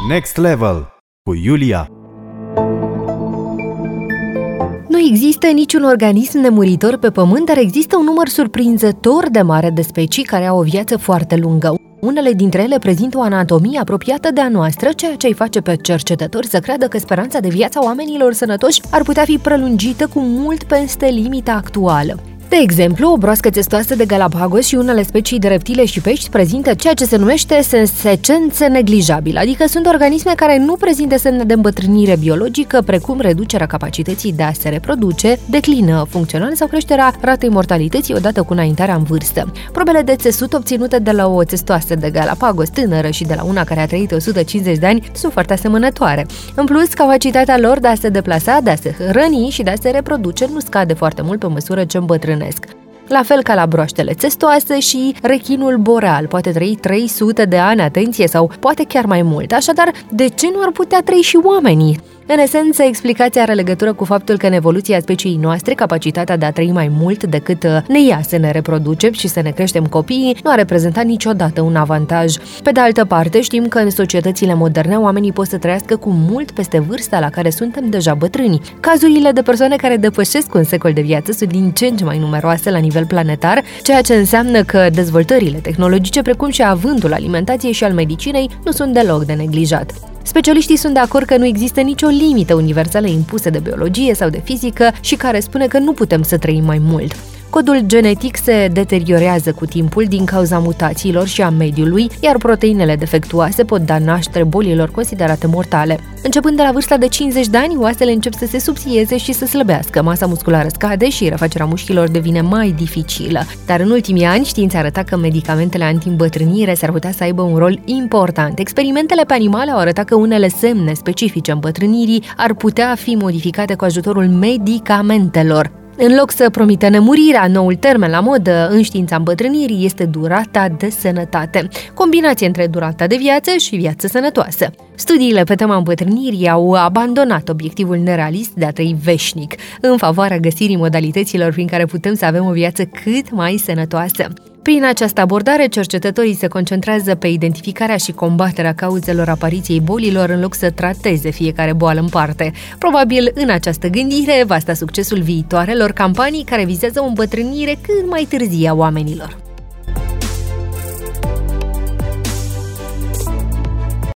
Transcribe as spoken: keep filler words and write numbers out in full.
Next Level cu Iulia. Nu există niciun organism nemuritor pe pământ, dar există un număr surprinzător de mare de specii care au o viață foarte lungă. Unele dintre ele prezintă o anatomie apropiată de a noastră, ceea ce îi face pe cercetători să creadă că speranța de viață a oamenilor sănătoși ar putea fi prelungită cu mult peste limita actuală. De exemplu, o broască testoasă de Galapagos și unele specii de reptile și pești prezintă ceea ce se numește senescență neglijabilă, adică sunt organisme care nu prezintă semne de îmbătrânire biologică, precum reducerea capacității de a se reproduce, declină funcțional sau creșterea ratei mortalității odată cu înaintarea în vârstă. Probele de țesut obținute de la o testoasă de Galapagos tânără și de la una care a trăit o sută cincizeci de ani sunt foarte asemănătoare. În plus, capacitatea lor de a se deplasa, de a se hrăni și de a se reproduce nu scade foarte mult pe măsură ce îmbătrânesc. La fel ca la broaștele țestoase, și rechinul boreal poate trăi trei sute de ani, atenție, sau poate chiar mai mult. Așadar, de ce nu ar putea trăi și oamenii? În esență, explicația are legătură cu faptul că în evoluția speciei noastre, capacitatea de a trăi mai mult decât ne ia să ne reproducem și să ne creștem copiii nu a reprezentat niciodată un avantaj. Pe de altă parte, știm că în societățile moderne oamenii pot să trăiască cu mult peste vârsta la care suntem deja bătrâni. Cazurile de persoane care depășesc un secol de viață sunt din ce în ce mai numeroase la nivel planetar, ceea ce înseamnă că dezvoltările tehnologice, precum și avântul alimentației și al medicinei, nu sunt deloc de neglijat. Specialiștii sunt de acord că nu există nicio limită universală impusă de biologie sau de fizică și care spune că nu putem să trăim mai mult. Codul genetic se deteriorează cu timpul din cauza mutațiilor și a mediului, iar proteinele defectuoase pot da naștere bolilor considerate mortale. Începând de la vârsta de cincizeci de ani, oasele încep să se subțieze și să slăbească, masa musculară scade și refacerea mușchilor devine mai dificilă. Dar în ultimii ani, știința arăta că medicamentele anti-îmbătrânire s-ar putea să aibă un rol important. Experimentele pe animale au arătat că unele semne specifice îmbătrânirii ar putea fi modificate cu ajutorul medicamentelor. În loc să promită nemurirea, noul termen la modă în știința îmbătrânirii este durata de sănătate, combinație între durata de viață și viață sănătoasă. Studiile pe tema îmbătrânirii au abandonat obiectivul nerealist de a trăi veșnic, în favoarea găsirii modalităților prin care putem să avem o viață cât mai sănătoasă. Prin această abordare, cercetătorii se concentrează pe identificarea și combaterea cauzelor apariției bolilor în loc să trateze fiecare boală în parte. Probabil în această gândire va sta succesul viitoarelor campanii care vizează o îmbătrânire cât mai târzie a oamenilor.